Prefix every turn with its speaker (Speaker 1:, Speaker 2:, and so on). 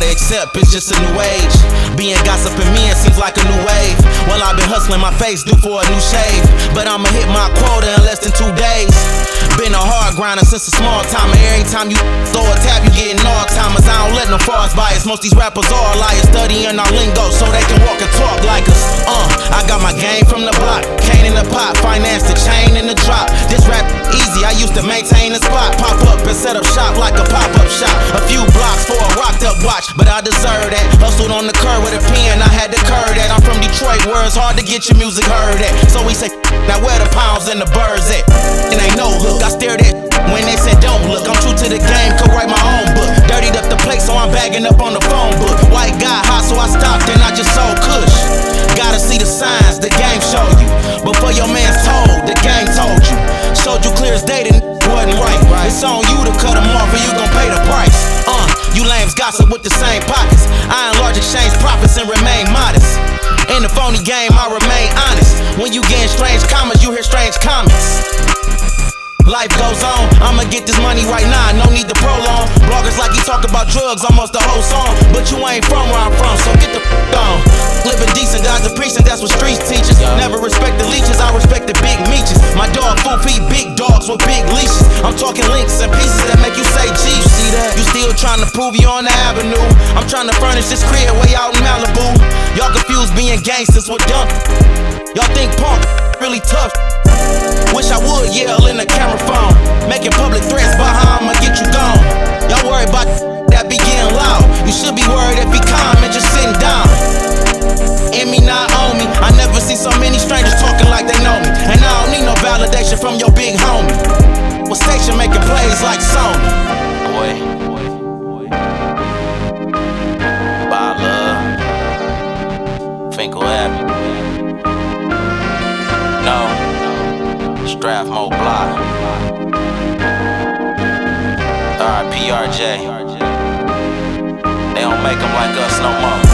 Speaker 1: they accept, it's just a new age. Being gossiping men seems like a new wave. Well, I've been hustling my face, due for a new shave. But I'ma hit my quota in less than 2 days. Been a hard grinder since a small timer. Every time you throw a tab, you getting all timers. I don't let no frauds bias. Most these rappers are liars, studying our lingo so they can walk and talk like us. I got my game from the block, cane in the pot, finance the chain in the drop. This rap easy, I used to maintain a spot, pop up and set up shop like a pop-up shop. A few blocks for a rocked up watch, but I deserve that. Hustled on the curb with a pen, I had to curve that. I'm from Detroit, where it's hard to get your music heard at. So we say, now where the pounds and the birds at? It ain't no hook, I stared at when they said don't look. I'm true to the game, could write my own book. Dirtied up the plate, so I'm bagging up on the phone book. White got hot, so I stopped and I just sold kush. Gotta see the signs, the game show you. Before your man's told, the game told you. Showed you clear as day, that wasn't right. It's on you to cut them off and you gon' pay the price. You lames gossip with the same pockets. I enlarge exchange profits and remain modest. In the phony game, I remain honest. When you getting strange comments, you hear strange comments. Life goes on, I'ma get this money right now, no need to prolong. Bloggers like he talk about drugs almost the whole song. But you ain't from where I'm from, so get the on. Living decent, God's a preaching, that's what streets teaches. Never respect the leeches, I respect the big meeches. My dog food feed big dogs with big leashes. I'm talking links and pieces that make you say, gee, you see that? You still trying to prove you on the avenue. I'm trying to furnish this crib way out in Malibu. Y'all confused being gangsters with dunk. Y'all think punk really tough. Wish I would yell in the camera phone, making public threats about how I'ma get you gone. Y'all worry about that be getting loud. You should be worried if he calm and just sitting down. In me, not on me. I never see so many strangers talking like they know me. And I don't need no validation from your big homie. What station making plays like Sony? Boy, by love, Finkel Avenue. No. Strathmore Block. RIP RJ. They don't make them like us no more.